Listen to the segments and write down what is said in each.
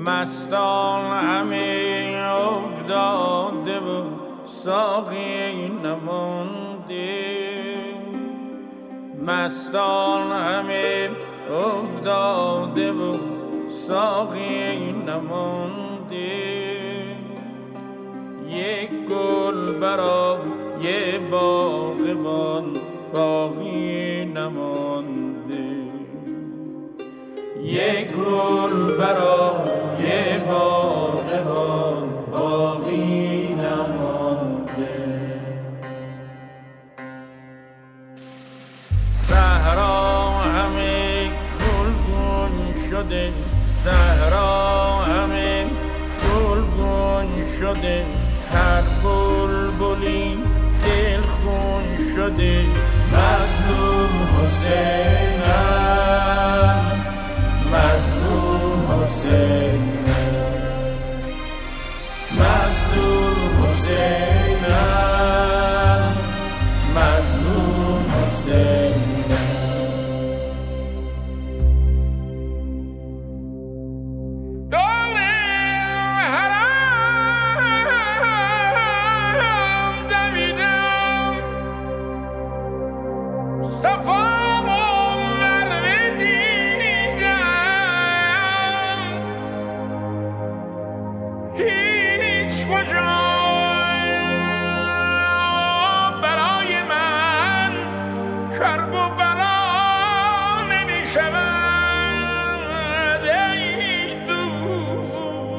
مستان همه افتاده و ساقی نمانده، مستان همه افتاده و ساقی نمانده، یک گل برای باغبان باقی نمانده، یک گل برای باغبان باقی نمانده. صحرا همه گلگون شده، صحرا همه گلگون شده، هر بلبلی دلخون شده، مظلوم حسینم، مظلوم حسینم، مظلوم حسینم، مظلوم حسینم. هیچ کجا برای من کرب و بلا نمی شود ای دوست.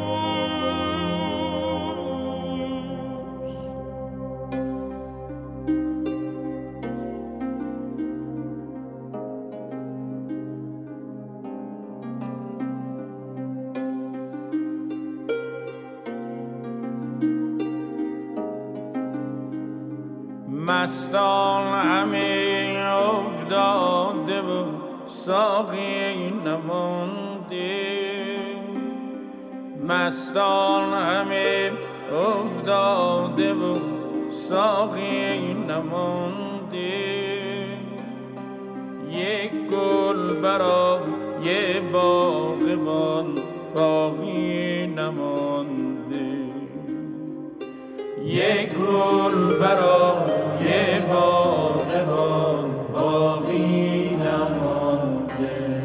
مستان همه افتاده و ساقی نمانده، مستان همه افتاده و ساقی نمانده، یک گل برای باغبان باقی نمانده، یک گل برای باغبان باقی نمانده.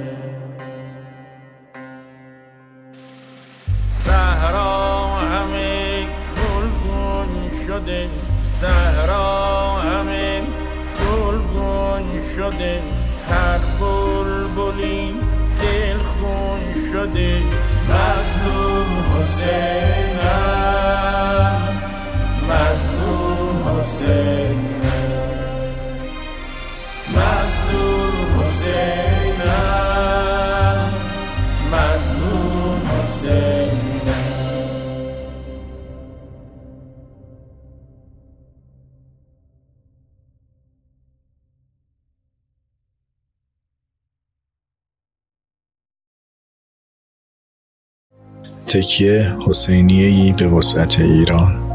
صحرا همه گلگون شده، صحرا همه گلگون شده، هر بلبلی دلخون شده، مظلوم حسینم، مظلوم حسینم، مظلوم حسینم، مظلوم حسینم. تکیه حسینیه‌ای به وسعت ایران.